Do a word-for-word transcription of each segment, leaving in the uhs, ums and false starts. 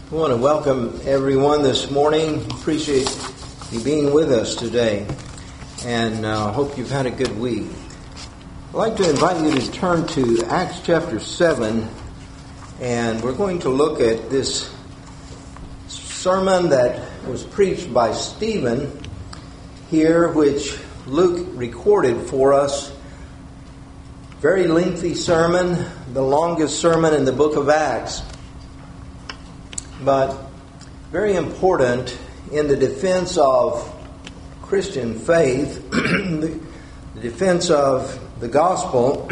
I want to welcome everyone this morning. Appreciate you being with us today, and uh, hope you've had a good week. I'd like to invite you to turn to Acts chapter seven, and we're going to look at this sermon that was preached by Stephen here, which Luke recorded for us. Very lengthy sermon, the longest sermon in the book of Acts, but very important in the defense of Christian faith, the defense of the gospel.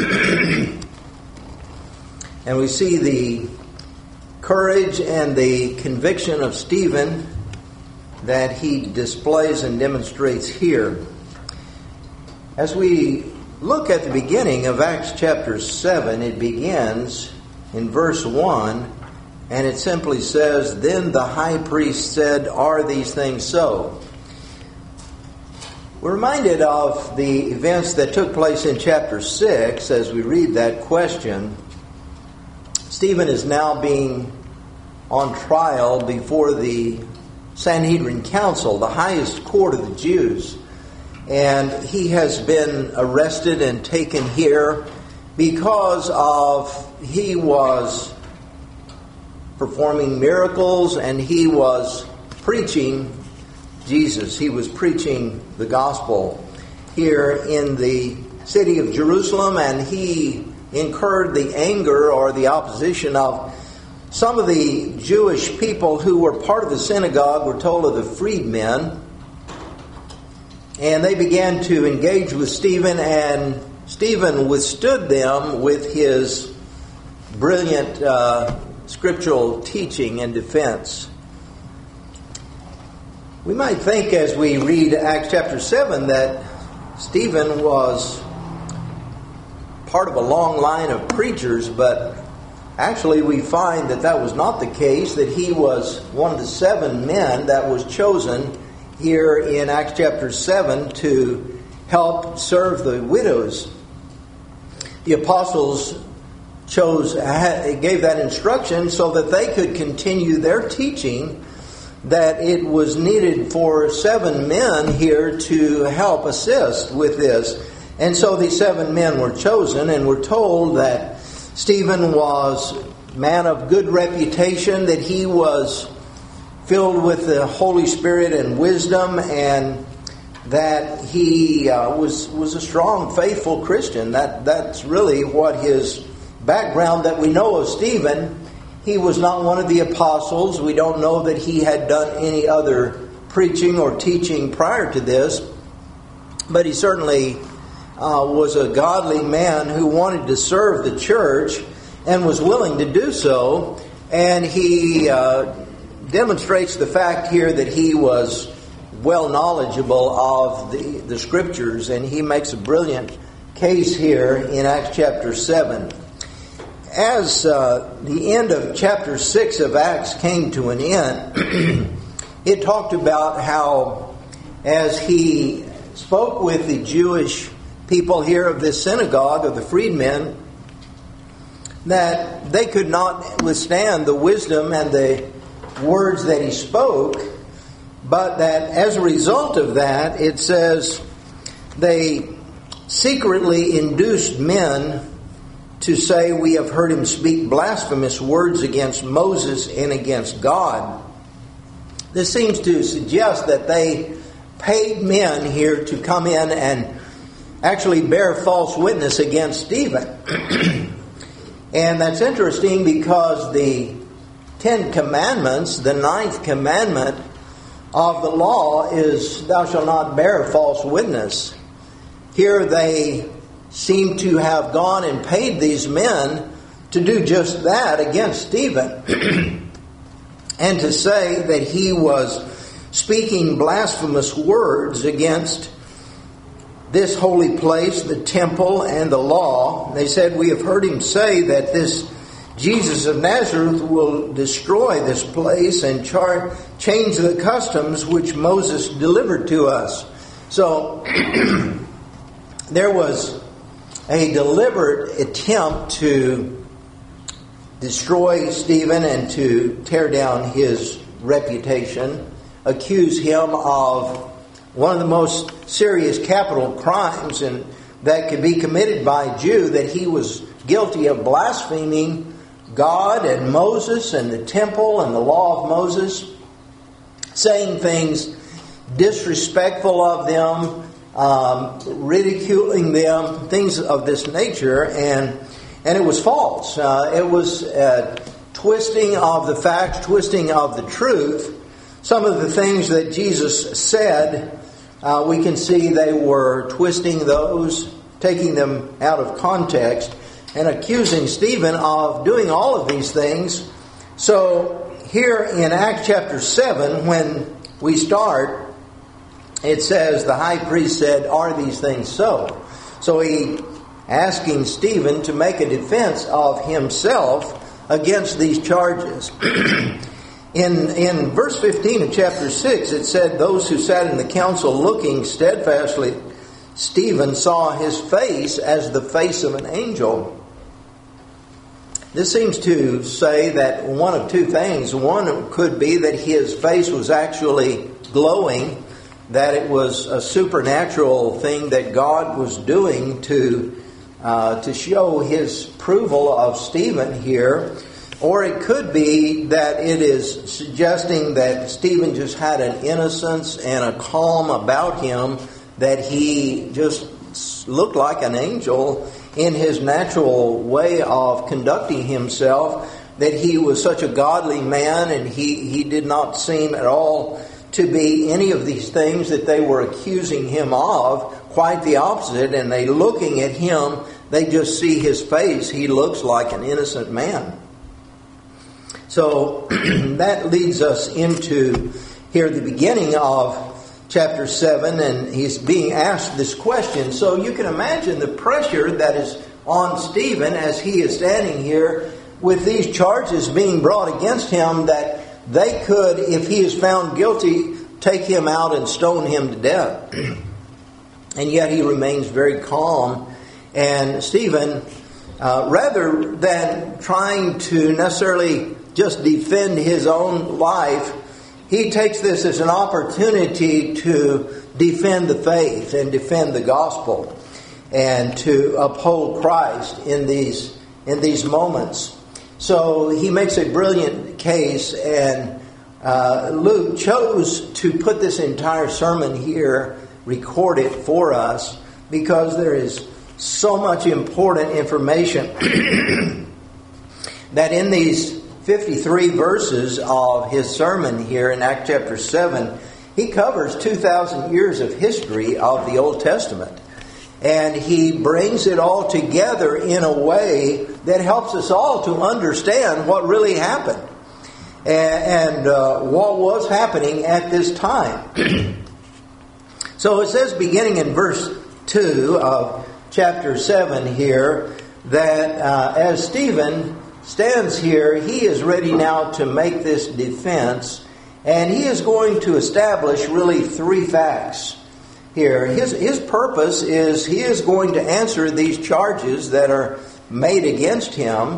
And we see the courage and the conviction of Stephen that he displays and demonstrates here. As we look at the beginning of Acts chapter seven, it begins in verse one, and it simply says, "Then the high priest said, 'Are these things so?'" We're reminded of the events that took place in chapter six as we read that question. Stephen is now being on trial before the Sanhedrin Council, the highest court of the Jews. And he has been arrested and taken here because of he was performing miracles and he was preaching Jesus. He was preaching the gospel here in the city of Jerusalem, and he incurred the anger or the opposition of some of the Jewish people who were part of the synagogue. We're told of the freedmen. And they began to engage with Stephen, and Stephen withstood them with his brilliant uh, scriptural teaching and defense. We might think as we read Acts chapter seven that Stephen was part of a long line of preachers, but actually we find that that was not the case, that he was one of the seven men that was chosen here in Acts chapter seven to help serve the widows. The apostles chose, gave that instruction so that they could continue their teaching, that it was needed for seven men here to help assist with this. And so these seven men were chosen, and we're told that Stephen was a man of good reputation, that he was filled with the Holy Spirit and wisdom, and that he uh, was was a strong, faithful Christian. That that's really what his background that we know of Stephen. He was not one of the apostles. We don't know that he had done any other preaching or teaching prior to this, but he certainly uh, was a godly man who wanted to serve the church and was willing to do so. And he uh, demonstrates the fact here that he was well knowledgeable of the, the scriptures, and he makes a brilliant case here in Acts chapter seven. As uh, the end of chapter six of Acts came to an end, it talked about how, as he spoke with the Jewish people here of this synagogue of the freedmen, that they could not withstand the wisdom and the words that he spoke, but that as a result of that, it says they secretly induced men to say, "We have heard him speak blasphemous words against Moses and against God." This seems to suggest that they paid men here to come in and actually bear false witness against Stephen. And that's interesting because the Ten Commandments, the ninth commandment of the law is, "Thou shalt not bear false witness." Here they seem to have gone and paid these men to do just that against Stephen, and to say that he was speaking blasphemous words against this holy place, the temple, and the law. They said, "We have heard him say that this Jesus of Nazareth will destroy this place and char- change the customs which Moses delivered to us." So there was a deliberate attempt to destroy Stephen and to tear down his reputation, accuse him of one of the most serious capital crimes and that could be committed by a Jew, that he was guilty of blaspheming God and Moses and the temple and the law of Moses, saying things disrespectful of them, um, ridiculing them, things of this nature, and and it was false. Uh, it was uh, twisting of the facts, twisting of the truth. Some of the things that Jesus said, uh, we can see they were twisting those, taking them out of context, and accusing Stephen of doing all of these things. So here in Acts chapter seven, when we start, it says, the high priest said, "Are these things so?" So he asking Stephen to make a defense of himself against these charges. in in verse fifteen of chapter six, it said, "Those who sat in the council looking steadfastly, Stephen saw his face as the face of an angel." This seems to say that one of two things. One could be that his face was actually glowing, that it was a supernatural thing that God was doing to uh, to show his approval of Stephen here. Or it could be that it is suggesting that Stephen just had an innocence and a calm about him, that he just looked like an angel in his natural way of conducting himself, that he was such a godly man, and he, he did not seem at all to be any of these things that they were accusing him of. Quite the opposite. And they looking at him, they just see his face. He looks like an innocent man. So that leads us into here the beginning of chapter seven, and he's being asked this question. So you can imagine the pressure that is on Stephen as he is standing here with these charges being brought against him, that they could, if he is found guilty, take him out and stone him to death. And yet he remains very calm. And Stephen, uh, rather than trying to necessarily just defend his own life, he takes this as an opportunity to defend the faith and defend the gospel and to uphold Christ in these in these moments. So he makes a brilliant case, and uh, Luke chose to put this entire sermon here, record it for us, because there is so much important information that in these fifty-three verses of his sermon here in Acts chapter seven, he covers two thousand years of history of the Old Testament. And he brings it all together in a way that helps us all to understand what really happened and, and uh, what was happening at this time. So it says, beginning in verse two of chapter seven here, that uh, as Stephen stands here, he is ready now to make this defense, and he is going to establish really three facts here. His, his purpose is he is going to answer these charges that are made against him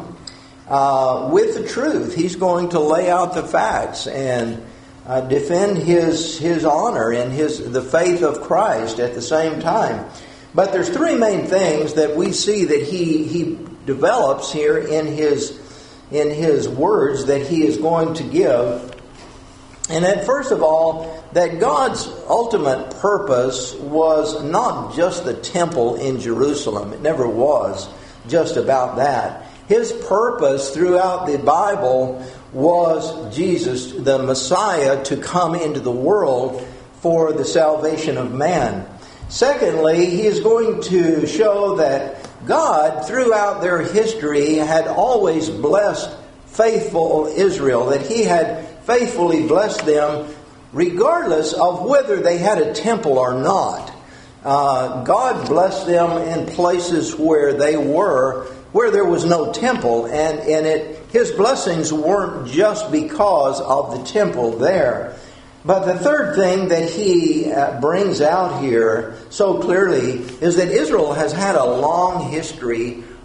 uh, with the truth. He's going to lay out the facts and uh, defend his his honor and his the faith of Christ at the same time. But there's three main things that we see that he he develops here in his in his words that he is going to give. And that, first of all, that God's ultimate purpose was not just the temple in Jerusalem. It never was just about that. His purpose throughout the Bible was Jesus, the Messiah, to come into the world for the salvation of man. Secondly, he is going to show that God, throughout their history, had always blessed faithful Israel, that he had faithfully blessed them regardless of whether they had a temple or not. Uh, God blessed them in places where they were, where there was no temple, and, and it, his blessings weren't just because of the temple there. But the third thing that he uh, brings out here so clearly is that Israel has had a long history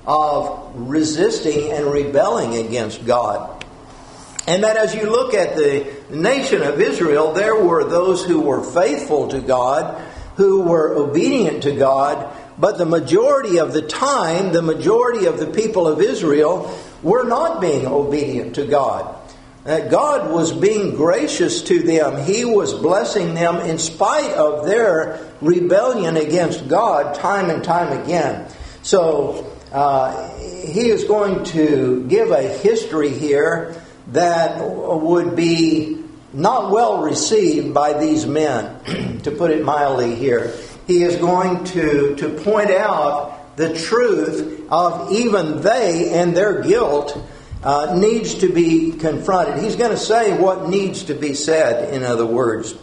of resisting and rebelling against God. And that as you look at the nation of Israel, there were those who were faithful to God, who were obedient to God, but the majority of the time, the majority of the people of Israel were not being obedient to God. That God was being gracious to them. He was blessing them in spite of their rebellion against God time and time again. So uh, he is going to give a history here that would be not well received by these men, to put it mildly here. He is going to, to point out the truth of even they and their guilt Uh, needs to be confronted. He's going to say what needs to be said, in other words.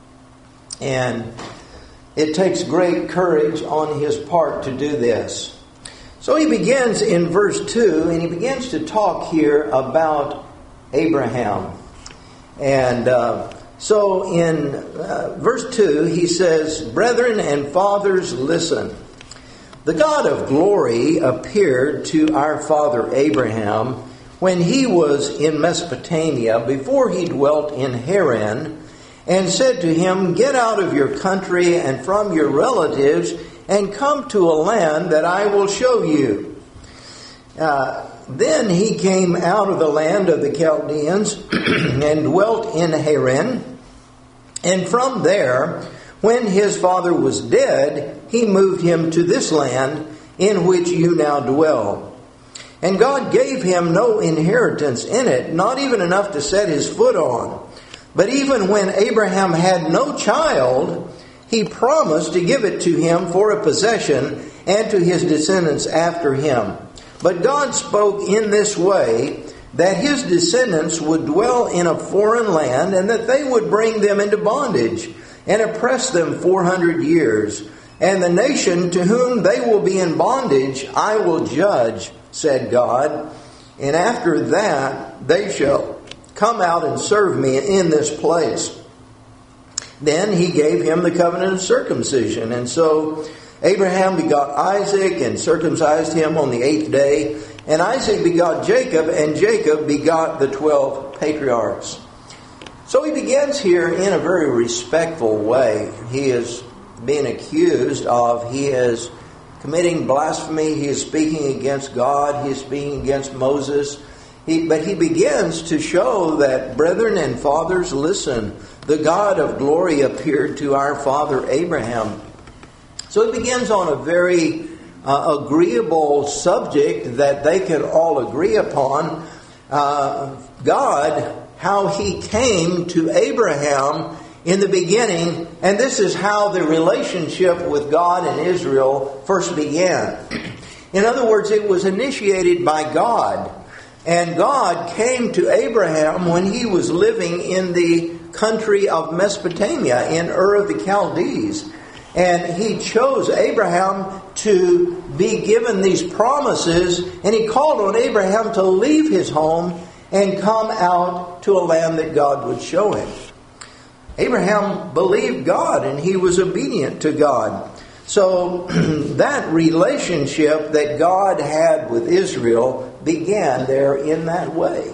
And it takes great courage on his part to do this. So he begins in verse two, and he begins to talk here about Abraham. And uh, so in uh, verse two, he says, "Brethren and fathers, listen. The God of glory appeared to our father Abraham when he was in Mesopotamia, before he dwelt in Haran, and said to him, Get out of your country and from your relatives, and come to a land that I will show you. Uh, then he came out of the land of the Chaldeans and dwelt in Haran. And from there, when his father was dead, he moved him to this land in which you now dwell. And God gave him no inheritance in it, not even enough to set his foot on. But even when Abraham had no child, he promised to give it to him for a possession and to his descendants after him. But God spoke in this way, that his descendants would dwell in a foreign land, and that they would bring them into bondage and oppress them four hundred years. And the nation to whom they will be in bondage I will judge, said God, and after that they shall come out and serve me in this place. Then he gave him the covenant of circumcision. And so Abraham begot Isaac and circumcised him on the eighth day. And Isaac begot Jacob, and Jacob begot the twelve patriarchs. So he begins here in a very respectful way. He is being accused of, he is committing blasphemy. He is speaking against God. He is speaking against Moses. He, but he begins to show that, brethren and fathers, listen. The God of glory appeared to our father Abraham. So it begins on a very uh, agreeable subject that they can all agree upon. Uh, God, how he came to Abraham in the beginning, and this is how the relationship with God and Israel first began. In other words, it was initiated by God. And God came to Abraham when he was living in the country of Mesopotamia, in Ur of the Chaldees. And he chose Abraham to be given these promises, and he called on Abraham to leave his home and come out to a land that God would show him. Abraham believed God, and he was obedient to God. So that relationship that God had with Israel began there in that way.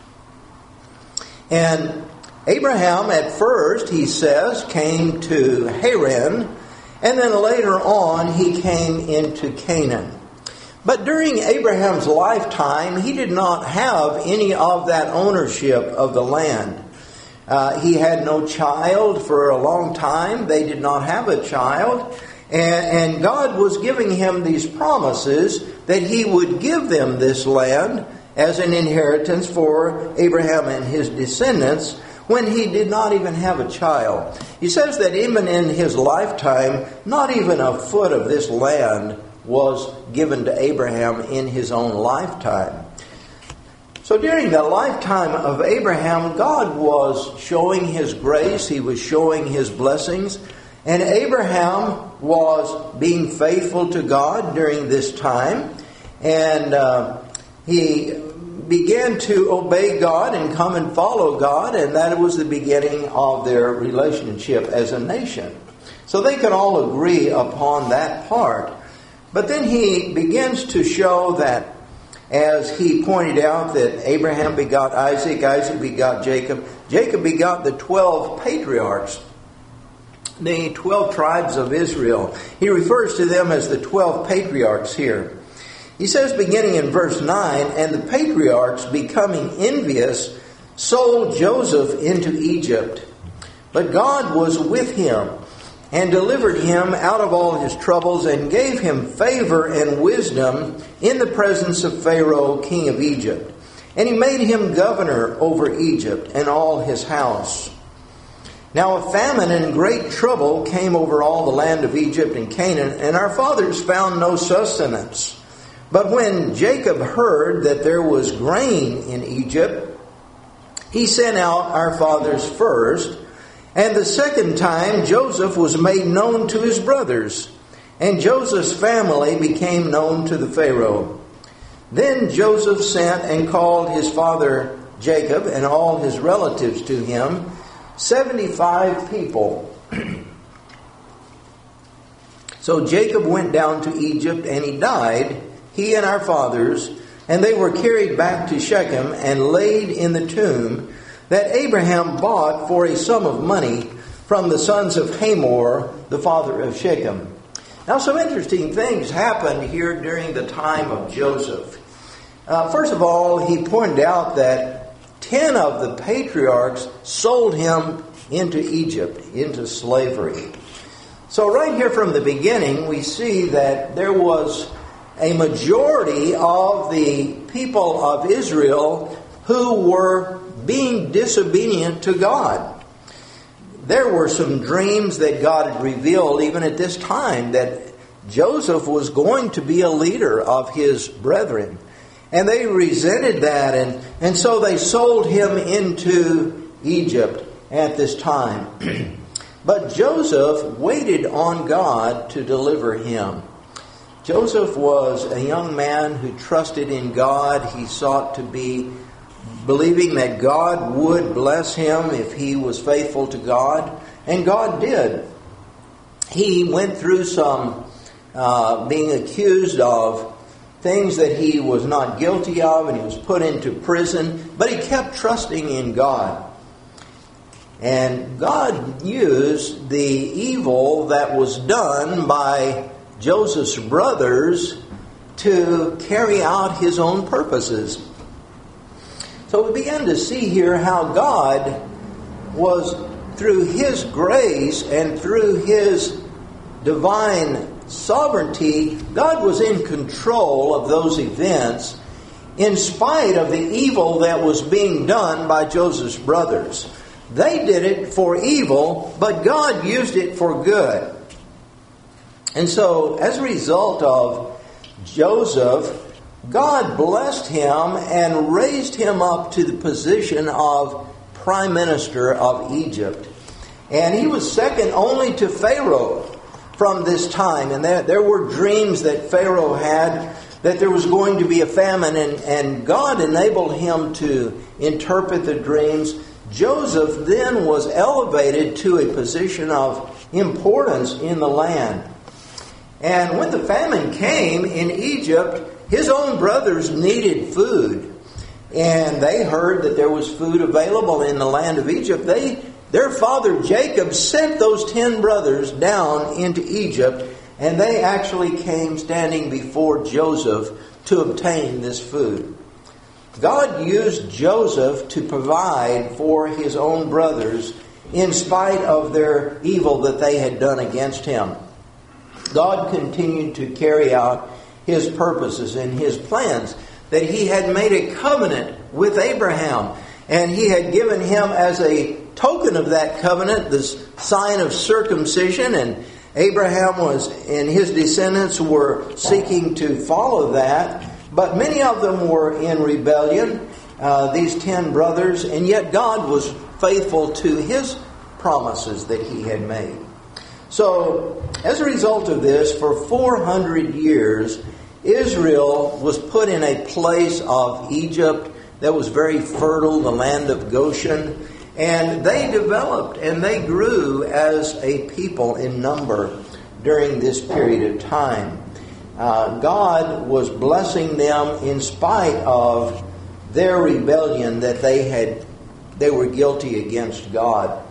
And Abraham at first, he says, came to Haran, and then later on he came into Canaan. But during Abraham's lifetime, he did not have any of that ownership of the land. Uh, he had no child for a long time. They did not have a child. And, and God was giving him these promises that he would give them this land as an inheritance for Abraham and his descendants when he did not even have a child. He says that even in his lifetime, not even a foot of this land was given to Abraham in his own lifetime. So during the lifetime of Abraham, God was showing his grace. He was showing his blessings. And Abraham was being faithful to God during this time. And uh, he began to obey God and come and follow God. And that was the beginning of their relationship as a nation. So they could all agree upon that part. But then he begins to show that, as he pointed out, that Abraham begot Isaac, Isaac begot Jacob, Jacob begot the twelve patriarchs, the twelve tribes of Israel. He refers to them as the twelve patriarchs here. He says, beginning in verse nine, and the patriarchs, becoming envious, sold Joseph into Egypt. But God was with him, and delivered him out of all his troubles, and gave him favor and wisdom in the presence of Pharaoh, king of Egypt. And he made him governor over Egypt and all his house. Now a famine and great trouble came over all the land of Egypt and Canaan, and our fathers found no sustenance. But when Jacob heard that there was grain in Egypt, he sent out our fathers first. And the second time Joseph was made known to his brothers, and Joseph's family became known to the Pharaoh. Then Joseph sent and called his father Jacob and all his relatives to him, seventy-five people. So Jacob went down to Egypt, and he died, he and our fathers, and they were carried back to Shechem and laid in the tomb that Abraham bought for a sum of money from the sons of Hamor, the father of Shechem. Now, some interesting things happened here during the time of Joseph. Uh, first of all, he pointed out that ten of the patriarchs sold him into Egypt, into slavery. So right here from the beginning, we see that there was a majority of the people of Israel who were being disobedient to God. There were some dreams that God had revealed even at this time that Joseph was going to be a leader of his brethren. And they resented that, and, and so they sold him into Egypt at this time. But Joseph waited on God to deliver him. Joseph was a young man who trusted in God. He sought to be believing that God would bless him if he was faithful to God. And God did. He went through some uh, being accused of things that he was not guilty of, and he was put into prison. But he kept trusting in God. And God used the evil that was done by Joseph's brothers to carry out his own purposes. So we began to see here how God was, through His grace and through His divine sovereignty, God was in control of those events in spite of the evil that was being done by Joseph's brothers. They did it for evil, but God used it for good. And so, as a result of Joseph, God blessed him and raised him up to the position of prime minister of Egypt. And he was second only to Pharaoh from this time. And there, there were dreams that Pharaoh had that there was going to be a famine, and, and God enabled him to interpret the dreams. Joseph then was elevated to a position of importance in the land. And when the famine came in Egypt, his own brothers needed food. And they heard that there was food available in the land of Egypt. They, their father Jacob sent those ten brothers down into Egypt, and they actually came standing before Joseph to obtain this food. God used Joseph to provide for his own brothers in spite of their evil that they had done against him. God continued to carry out His purposes and His plans, that He had made a covenant with Abraham, and He had given him as a token of that covenant this sign of circumcision, and Abraham was and his descendants were seeking to follow that, but many of them were in rebellion, uh, these ten brothers, and yet God was faithful to His promises that He had made. So, as a result of this, for four hundred years, Israel was put in a place of Egypt that was very fertile, the land of Goshen, and they developed and they grew as a people in number during this period of time. uh, God was blessing them in spite of their rebellion that they had, they were guilty against God.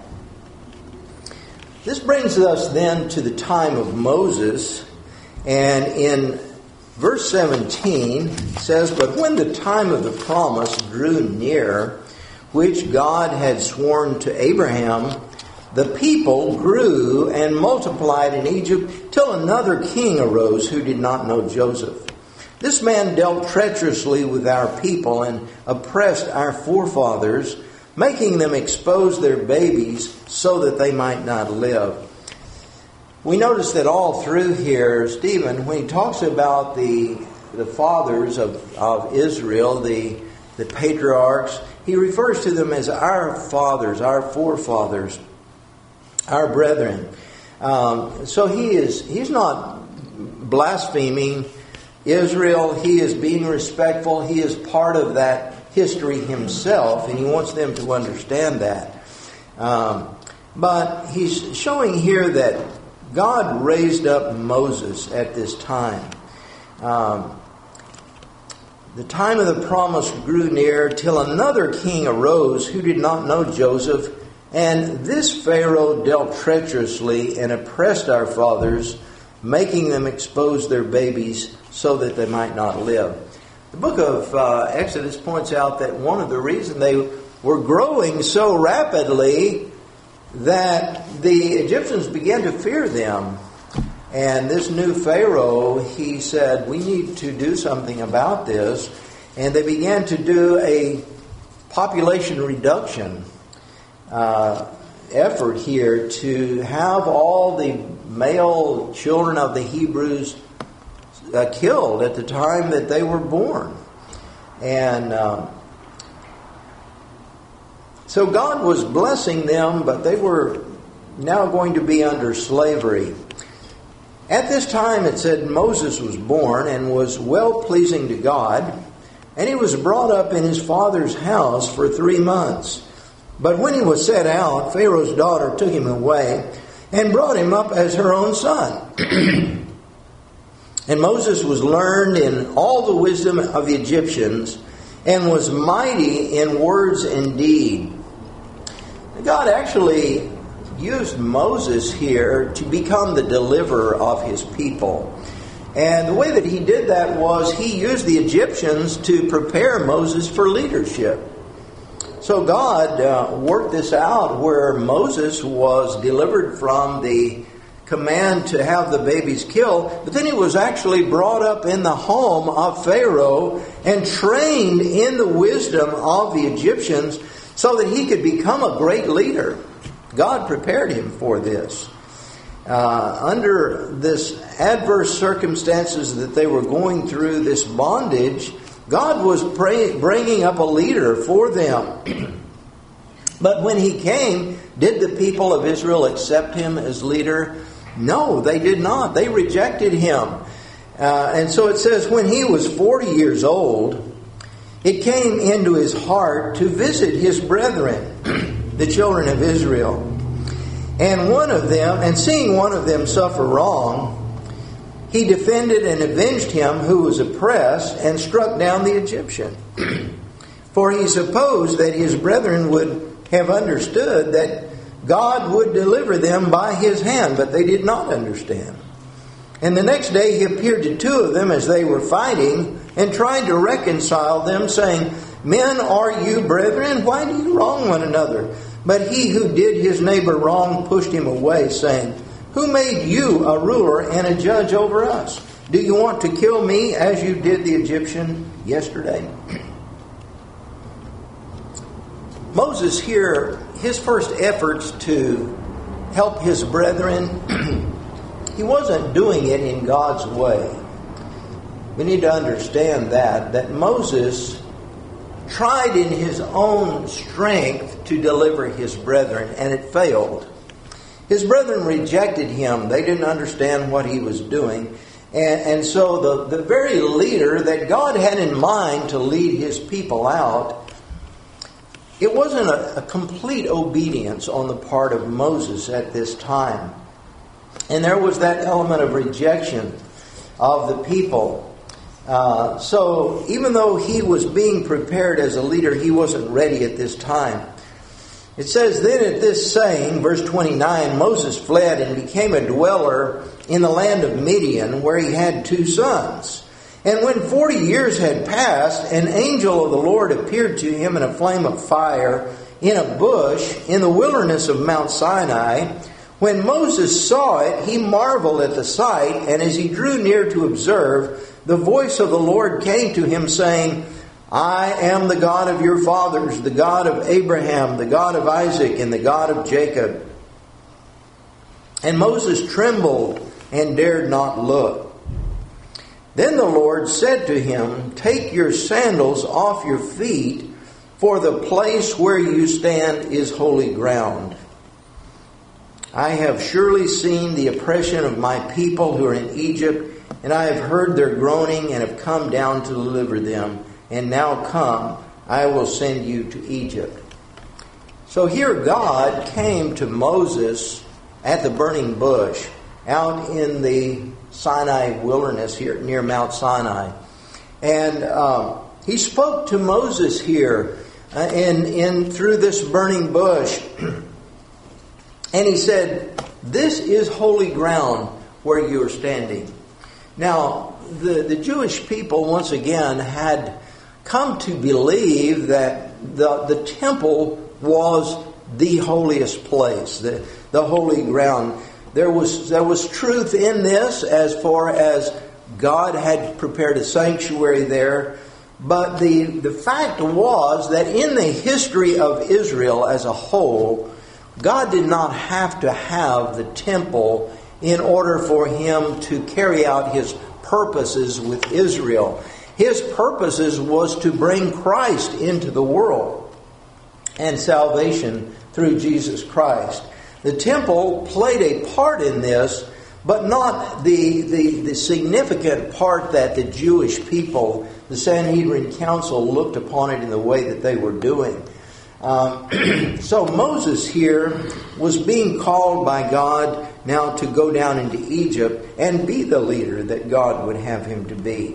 This brings us then to the time of Moses, and in verse seventeen it says, "But when the time of the promise drew near, which God had sworn to Abraham, the people grew and multiplied in Egypt till another king arose who did not know Joseph. This man dealt treacherously with our people and oppressed our forefathers, making them expose their babies so that they might not live." We notice that all through here, Stephen, when he talks about the the fathers of, of Israel, the, the patriarchs, he refers to them as our fathers, our forefathers, our brethren. Um, so he is he's not blaspheming Israel. He is being respectful. He is part of that history himself, and he wants them to understand that. Um, but he's showing here that God raised up Moses at this time. Um, the time of the promise grew near till another king arose who did not know Joseph, and this Pharaoh dealt treacherously and oppressed our fathers, making them expose their babies so that they might not live. The book of uh, Exodus points out that one of the reasons they were growing so rapidly that the Egyptians began to fear them. And this new Pharaoh, he said, we need to do something about this. And they began to do a population reduction uh, effort here to have all the male children of the Hebrews uh, killed at the time that they were born. And uh, so God was blessing them, but they were now going to be under slavery. At this time, it said Moses was born and was well-pleasing to God, and he was brought up in his father's house for three months. But when he was set out, Pharaoh's daughter took him away and brought him up as her own son. And Moses was learned in all the wisdom of the Egyptians and was mighty in words and deed. God actually used Moses here to become the deliverer of his people. And the way that he did that was he used the Egyptians to prepare Moses for leadership. So God uh, worked this out where Moses was delivered from the command to have the babies killed, but then he was actually brought up in the home of Pharaoh and trained in the wisdom of the Egyptians so that he could become a great leader. God prepared him for this. Uh, under this adverse circumstances that they were going through, this bondage, God was pray, bringing up a leader for them. But when he came, did the people of Israel accept him as leader? No, they did not. They rejected him. Uh, and so it says, when he was forty years old, it came into his heart to visit his brethren, the children of Israel. And one of them, and seeing one of them suffer wrong, he defended and avenged him who was oppressed and struck down the Egyptian. For he supposed that his brethren would have understood that God would deliver them by his hand, but they did not understand. And the next day he appeared to two of them as they were fighting and tried to reconcile them, saying, Men, are you brethren? Why do you wrong one another? But he who did his neighbor wrong pushed him away, saying, Who made you a ruler and a judge over us? Do you want to kill me as you did the Egyptian yesterday? Moses here, his first efforts to help his brethren, he wasn't doing it in God's way. We need to understand that, that Moses tried in his own strength to deliver his brethren, and it failed. His brethren rejected him. They didn't understand what he was doing. And, and so the, the very leader that God had in mind to lead his people out, it wasn't a, a complete obedience on the part of Moses at this time. And there was that element of rejection. of the people. Uh, so even though he was being prepared as a leader, he wasn't ready at this time. It says, then at this saying, verse twenty-nine, Moses fled and became a dweller in the land of Midian, where he had two sons. And when forty years had passed, an angel of the Lord appeared to him in a flame of fire in a bush in the wilderness of Mount Sinai. When Moses saw it, he marveled at the sight, and as he drew near to observe, the voice of the Lord came to him, saying, I am the God of your fathers, the God of Abraham, the God of Isaac, and the God of Jacob. And Moses trembled and dared not look. Then the Lord said to him, take your sandals off your feet, for the place where you stand is holy ground. I have surely seen the oppression of my people who are in Egypt, and I have heard their groaning and have come down to deliver them. And now come, I will send you to Egypt. So here God came to Moses at the burning bush out in the Sinai wilderness here near Mount Sinai. And um, he spoke to Moses here uh, in, in through this burning bush. And he said, this is holy ground where you are standing. Now, the, the Jewish people once again had come to believe that the, the temple was the holiest place, the, the holy ground. There was, there was truth in this as far as God had prepared a sanctuary there. But the, the fact was that in the history of Israel as a whole, God did not have to have the temple in order for him to carry out his purposes with Israel. His purposes was to bring Christ into the world and salvation through Jesus Christ. The temple played a part in this, but not the, the, the significant part that the Jewish people, the Sanhedrin Council, looked upon it in the way that they were doing. Um, so Moses here was being called by God now to go down into Egypt and be the leader that God would have him to be.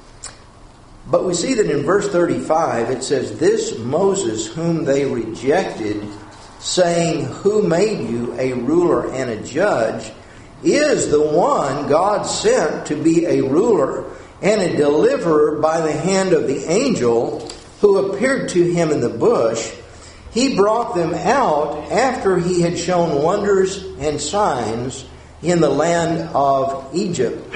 But we see that in verse thirty-five it says, this Moses whom they rejected, saying, who made you a ruler and a judge, is the one God sent to be a ruler and a deliverer by the hand of the angel who appeared to him in the bush. He brought them out after he had shown wonders and signs in the land of Egypt.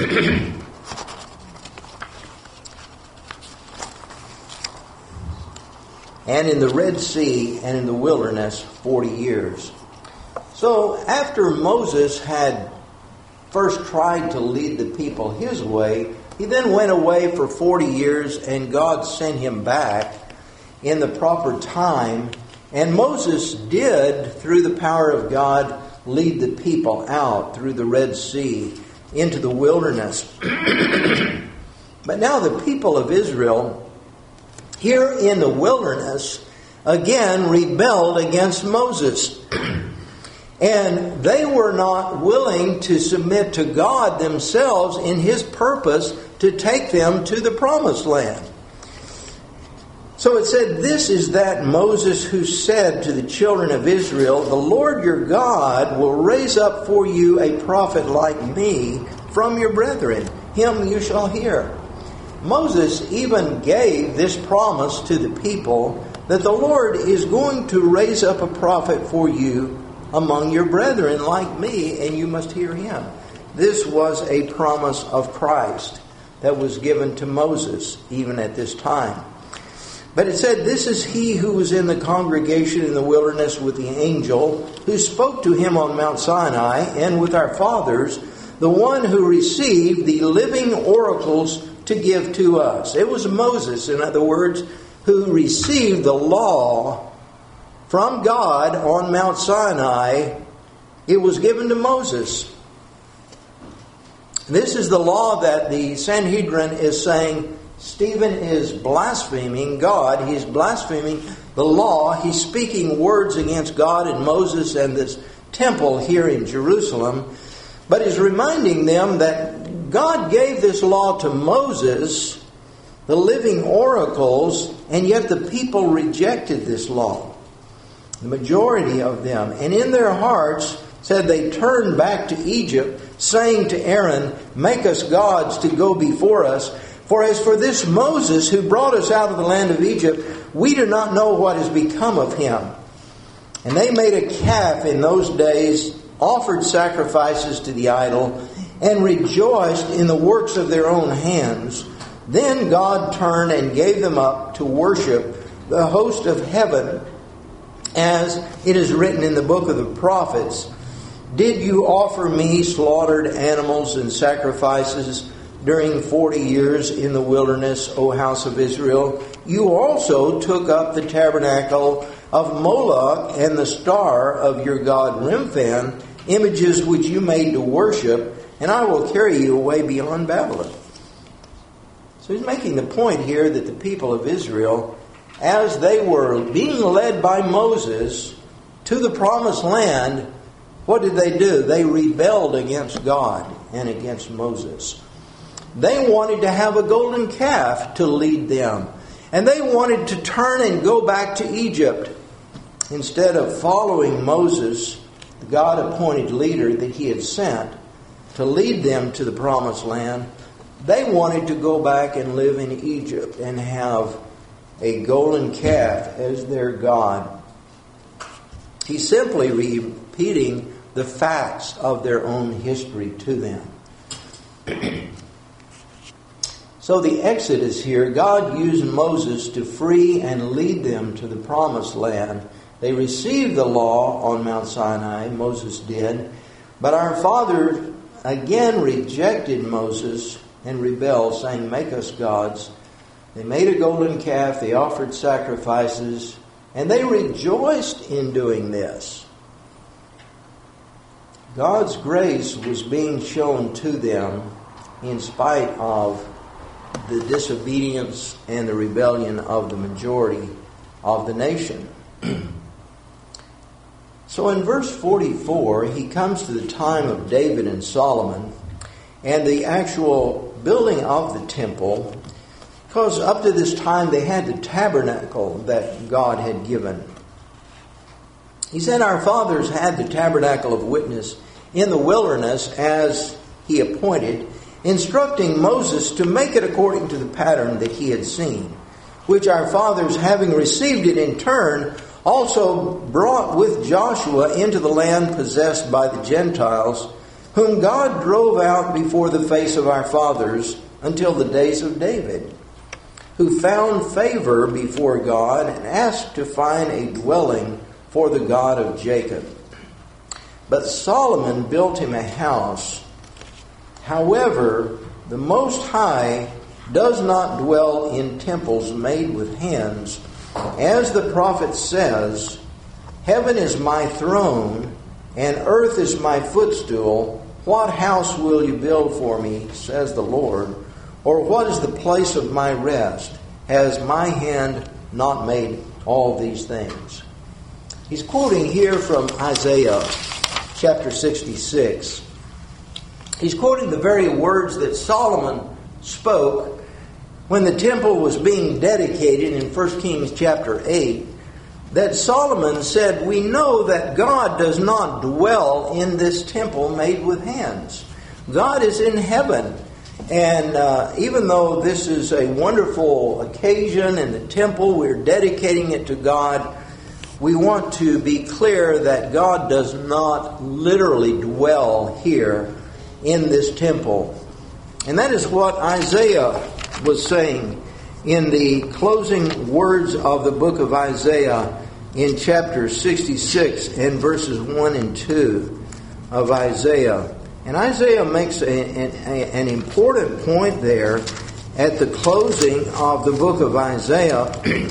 And in the Red Sea and in the wilderness forty years. So after Moses had first tried to lead the people his way, he then went away for forty years and God sent him back in the proper time. And Moses did, through the power of God, lead the people out through the Red Sea into the wilderness. But now the people of Israel, here in the wilderness, again rebelled against Moses. And they were not willing to submit to God themselves in his purpose to take them to the promised land. So it said, this is that Moses who said to the children of Israel, the Lord your God will raise up for you a prophet like me from your brethren. Him you shall hear. Moses even gave this promise to the people that the Lord is going to raise up a prophet for you among your brethren like me, and you must hear him. This was a promise of Christ that was given to Moses even at this time. But it said, this is he who was in the congregation in the wilderness with the angel who spoke to him on Mount Sinai and with our fathers, the one who received the living oracles to give to us. It was Moses, in other words, who received the law from God on Mount Sinai. It was given to Moses. This is the law that the Sanhedrin is saying Stephen is blaspheming God. He's blaspheming the law. He's speaking words against God and Moses and this temple here in Jerusalem. But is reminding them that God gave this law to Moses, the living oracles, and yet the people rejected this law. The majority of them. And in their hearts said they turned back to Egypt, saying to Aaron, "Make us gods to go before us. For as for this Moses who brought us out of the land of Egypt, we do not know what has become of him." And they made a calf in those days, offered sacrifices to the idol, and rejoiced in the works of their own hands. Then God turned and gave them up to worship the host of heaven, as it is written in the book of the prophets, "Did you offer me slaughtered animals and sacrifices during forty years in the wilderness, O house of Israel? You also took up the tabernacle of Moloch and the star of your god Remphan, images which you made to worship, and I will carry you away beyond Babylon." So he's making the point here that the people of Israel, as they were being led by Moses to the promised land, what did they do? They rebelled against God and against Moses. They wanted to have a golden calf to lead them. And they wanted to turn and go back to Egypt. Instead of following Moses, the God-appointed leader that he had sent to lead them to the promised land, they wanted to go back and live in Egypt and have a golden calf as their God. He's simply repeating the facts of their own history to them. So the Exodus here, God used Moses to free and lead them to the promised land. They received the law on Mount Sinai, Moses did, but our fathers again rejected Moses and rebelled, saying, "Make us gods." They made a golden calf, they offered sacrifices, and they rejoiced in doing this. God's grace was being shown to them in spite of the disobedience and the rebellion of the majority of the nation. So in verse forty-four, he comes to the time of David and Solomon and the actual building of the temple, because up to this time they had the tabernacle that God had given. He said our fathers had the tabernacle of witness in the wilderness as he appointed, instructing Moses to make it according to the pattern that he had seen, which our fathers, having received it in turn, also brought with Joshua into the land possessed by the Gentiles, whom God drove out before the face of our fathers until the days of David, who found favor before God and asked to find a dwelling for the God of Jacob. But Solomon built him a house. However, the Most High does not dwell in temples made with hands. As the prophet says, "Heaven is my throne, and earth is my footstool. What house will you build for me, says the Lord? Or what is the place of my rest? Has my hand not made all these things?" He's quoting here from Isaiah chapter sixty-six. He's quoting the very words that Solomon spoke when the temple was being dedicated in First Kings chapter eight, that Solomon said, "We know that God does not dwell in this temple made with hands. God is in heaven." And uh, even though this is a wonderful occasion in the temple, we're dedicating it to God, we want to be clear that God does not literally dwell here in this temple. And that is what Isaiah was saying in the closing words of the book of Isaiah in chapter sixty-six and verses one and two of Isaiah. And Isaiah makes a, a, an important point there at the closing of the book of Isaiah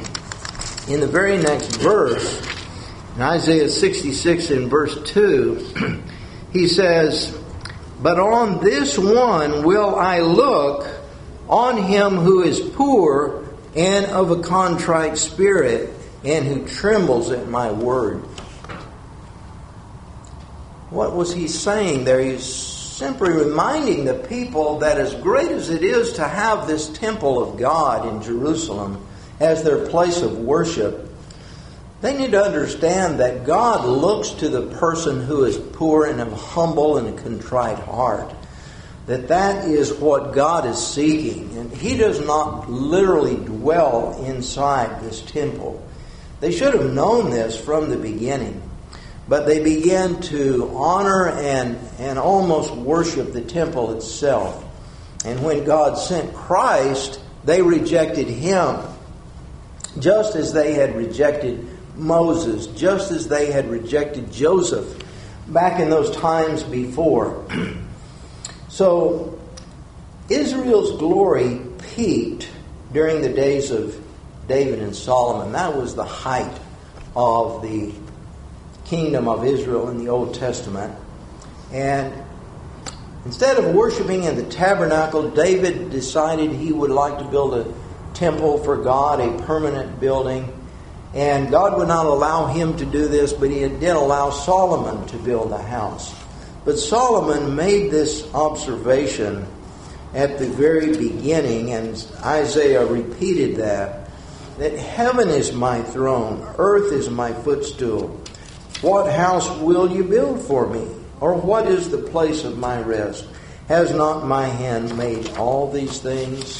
in the very next verse. In Isaiah sixty-six and verse two, he says, "But on this one will I look, on him who is poor and of a contrite spirit, and who trembles at my word." What was he saying there? He's simply reminding the people that as great as it is to have this temple of God in Jerusalem as their place of worship, they need to understand that God looks to the person who is poor and of humble and a contrite heart. That that is what God is seeking. And He does not literally dwell inside this temple. They should have known this from the beginning. But they began to honor and, and almost worship the temple itself. And when God sent Christ, they rejected Him. Just as they had rejected Moses, just as they had rejected Joseph back in those times before. So, Israel's glory peaked during the days of David and Solomon. That was the height of the kingdom of Israel in the Old Testament. And instead of worshiping in the tabernacle, David decided he would like to build a temple for God, a permanent building. And God would not allow him to do this, but He did allow Solomon to build a house. But Solomon made this observation at the very beginning, and Isaiah repeated that, that heaven is my throne, earth is my footstool. What house will you build for me? Or what is the place of my rest? Has not my hand made all these things?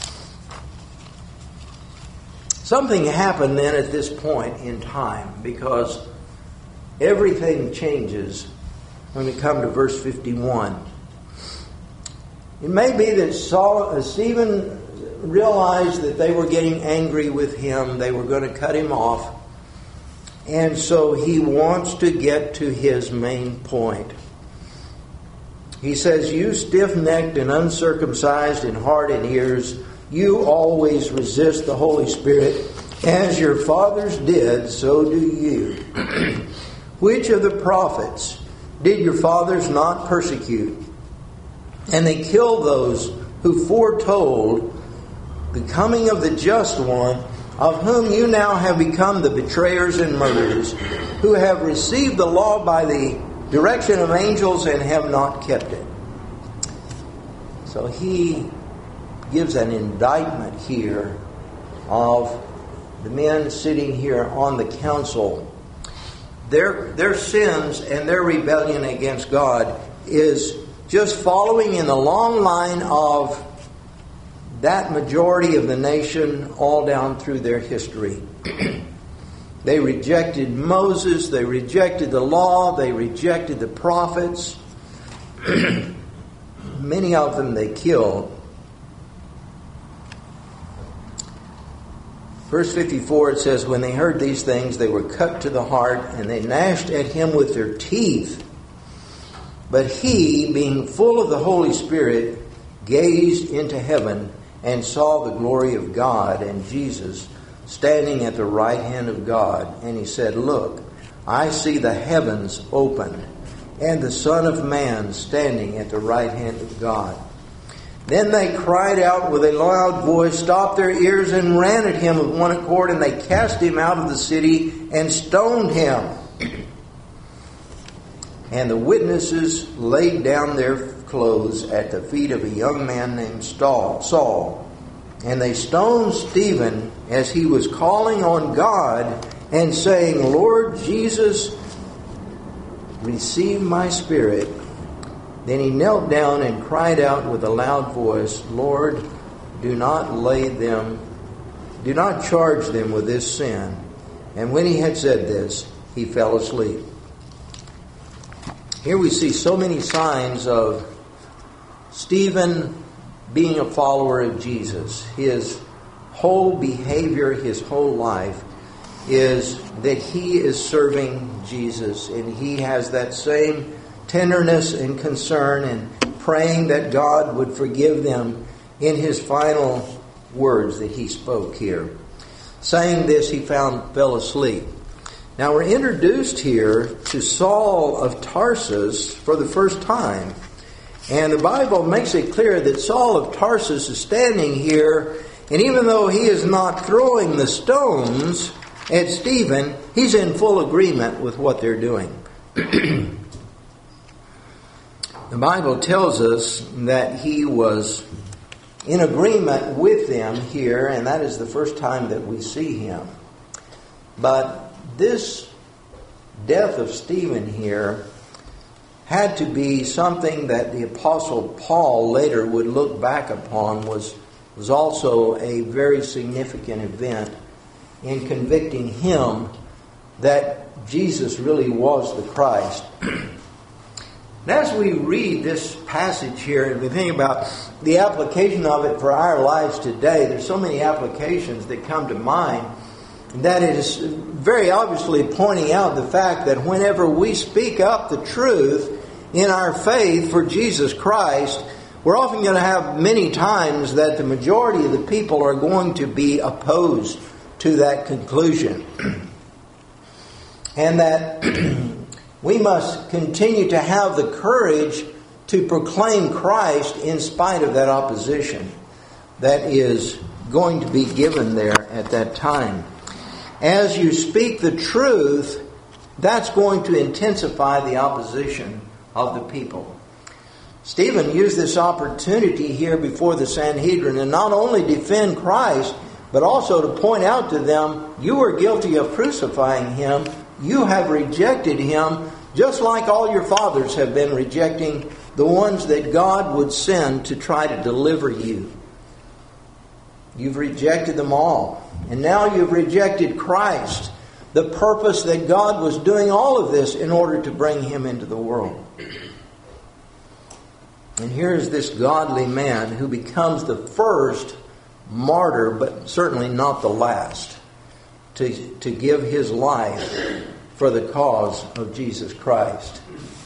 Something happened then at this point in time, because everything changes when we come to verse fifty-one. It may be that Saul, Stephen realized that they were getting angry with him. They were going to cut him off. And so he wants to get to his main point. He says, "You stiff-necked and uncircumcised in heart and ears, you always resist the Holy Spirit. As your fathers did, so do you. Which of the prophets did your fathers not persecute? And they killed those who foretold the coming of the just one, of whom you now have become the betrayers and murderers, who have received the law by the direction of angels and have not kept it." So he gives an indictment here of the men sitting here on the council. Their, their sins and their rebellion against God is just following in the long line of that majority of the nation all down through their history. They rejected Moses, they rejected the law, they rejected the prophets. Many of them they killed. Verse fifty-four, it says, "When they heard these things, they were cut to the heart, and they gnashed at him with their teeth. But he, being full of the Holy Spirit, gazed into heaven and saw the glory of God and Jesus standing at the right hand of God. And he said, Look, I see the heavens opened, and the Son of Man standing at the right hand of God. Then they cried out with a loud voice, stopped their ears, and ran at him with one accord, and they cast him out of the city and stoned him. And the witnesses laid down their clothes at the feet of a young man named Saul. And they stoned Stephen as he was calling on God and saying, Lord Jesus, receive my spirit. Then he knelt down and cried out with a loud voice, Lord, do not lay them, do not charge them with this sin. And when he had said this, he fell asleep. Here we see so many signs of Stephen being a follower of Jesus. His whole behavior, his whole life is that he is serving Jesus. And he has that same tenderness and concern and praying that God would forgive them in his final words that he spoke here. Saying this, he found fell asleep. Now we're introduced here to Saul of Tarsus for the first time. And the Bible makes it clear that Saul of Tarsus is standing here, and even though he is not throwing the stones at Stephen, he's in full agreement with what they're doing. The Bible tells us that he was in agreement with them here, and that is the first time that we see him. But this death of Stephen here had to be something that the Apostle Paul later would look back upon was, was also a very significant event in convicting him that Jesus really was the Christ. And as we read this passage here and we think about the application of it for our lives today, there's so many applications that come to mind that it is very obviously pointing out the fact that whenever we speak up the truth in our faith for Jesus Christ, we're often going to have many times that the majority of the people are going to be opposed to that conclusion. And that we must continue to have the courage to proclaim Christ in spite of that opposition that is going to be given there at that time. As you speak the truth, that's going to intensify the opposition of the people. Stephen used this opportunity here before the Sanhedrin to not only defend Christ, but also to point out to them, you are guilty of crucifying him. You have rejected him, just like all your fathers have been rejecting the ones that God would send to try to deliver you. You've rejected them all. And now you've rejected Christ, the purpose that God was doing all of this in order to bring him into the world. And here's this godly man who becomes the first martyr, but certainly not the last, to, to give his life for the cause of Jesus Christ.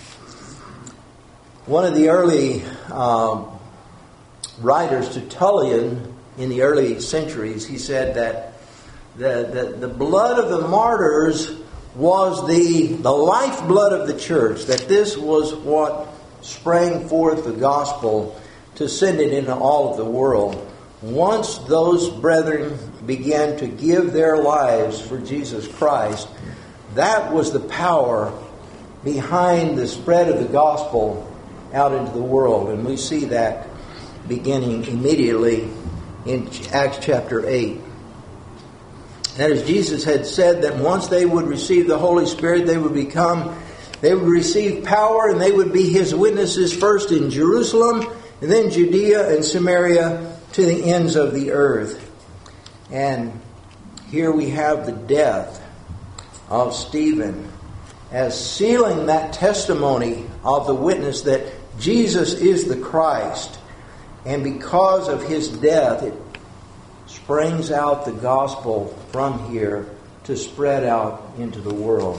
One of the early uh, writers, Tertullian, in the early centuries, he said that the, the, the blood of the martyrs was the, the lifeblood of the church, that this was what sprang forth the gospel to send it into all of the world. Once those brethren began to give their lives for Jesus Christ, that was the power behind the spread of the gospel out into the world. And we see that beginning immediately in Acts chapter eight. That is, Jesus had said that once they would receive the Holy Spirit, they would become, they would receive power, and they would be His witnesses first in Jerusalem, and then Judea and Samaria to the ends of the earth. And here we have the death of Stephen as sealing that testimony of the witness that Jesus is the Christ. And because of his death, it springs out the gospel from here to spread out into the world.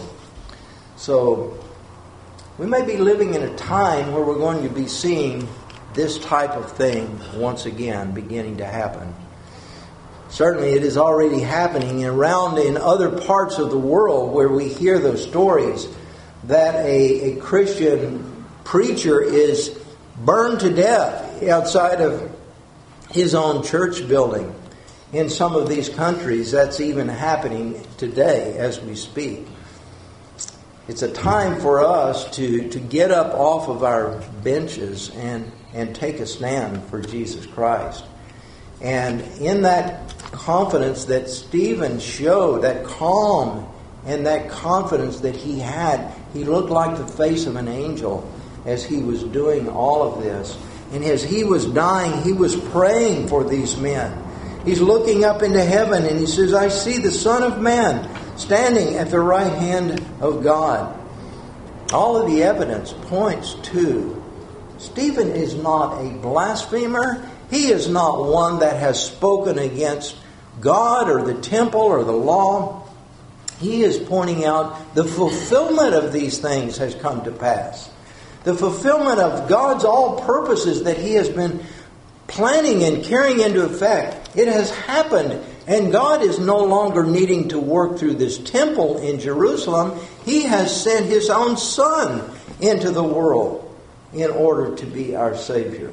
So we may be living in a time where we're going to be seeing this type of thing once again beginning to happen. Certainly it is already happening around in other parts of the world where we hear those stories that a, a Christian preacher is burned to death outside of his own church building. In some of these countries, that's even happening today as we speak. It's a time for us to, to get up off of our benches and, and take a stand for Jesus Christ. And in that confidence that Stephen showed, that calm and that confidence that he had, he looked like the face of an angel as he was doing all of this. And as he was dying, he was praying for these men. He's looking up into heaven and he says, I see the Son of Man standing at the right hand of God. All of the evidence points to Stephen is not a blasphemer. He is not one that has spoken against God or the temple or the law. He is pointing out the fulfillment of these things has come to pass. The fulfillment of God's all purposes that He has been planning and carrying into effect. It has happened. And God is no longer needing to work through this temple in Jerusalem. He has sent His own Son into the world in order to be our Savior.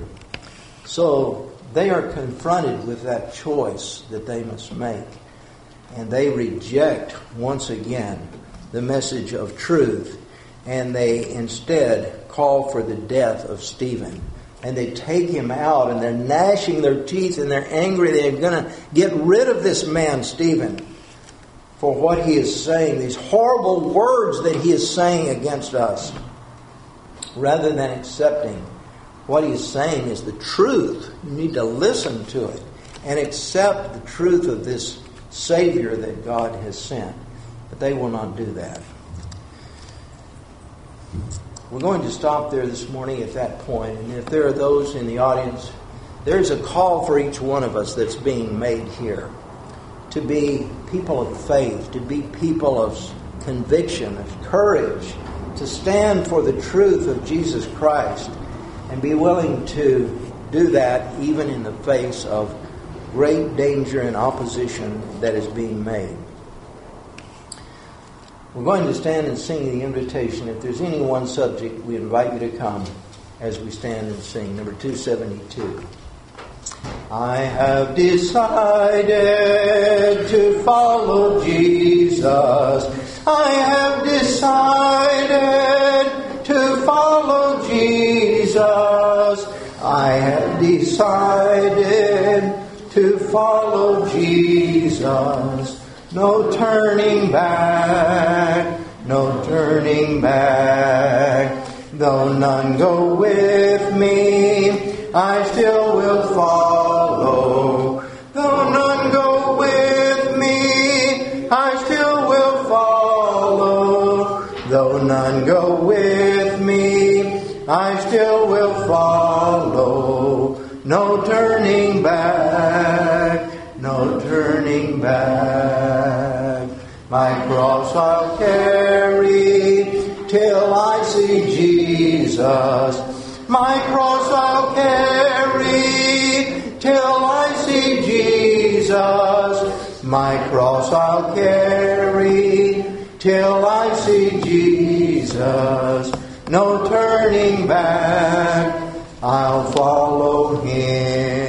So they are confronted with that choice that they must make. And they reject, once again, the message of truth. and they instead call for the death of Stephen. And they take him out, and they're gnashing their teeth, and they're angry. They're going to get rid of this man, Stephen, for what he is saying, these horrible words that he is saying against us. Rather than accepting what he is saying is the truth, you need to listen to it and accept the truth of this Savior that God has sent. But they will not do that. We're going to stop there this morning at that point. And if there are those in the audience, there's a call for each one of us that's being made here to be people of faith, to be people of conviction, of courage, to stand for the truth of Jesus Christ and be willing to do that even in the face of great danger and opposition that is being made. We're going to stand and sing the invitation. If there's any one subject, we invite you to come as we stand and sing. Number two seventy-two. I have decided to follow Jesus. I have decided to follow Jesus. I have decided to follow Jesus. No turning back, no turning back. Though none go with me, I still will follow. Though none go with me, I still will follow. Though none go with me, I still will follow. No turning back, no turning back. My cross I'll carry till I see Jesus. My cross I'll carry till I see Jesus. My cross I'll carry till I see Jesus. No turning back, I'll follow Him.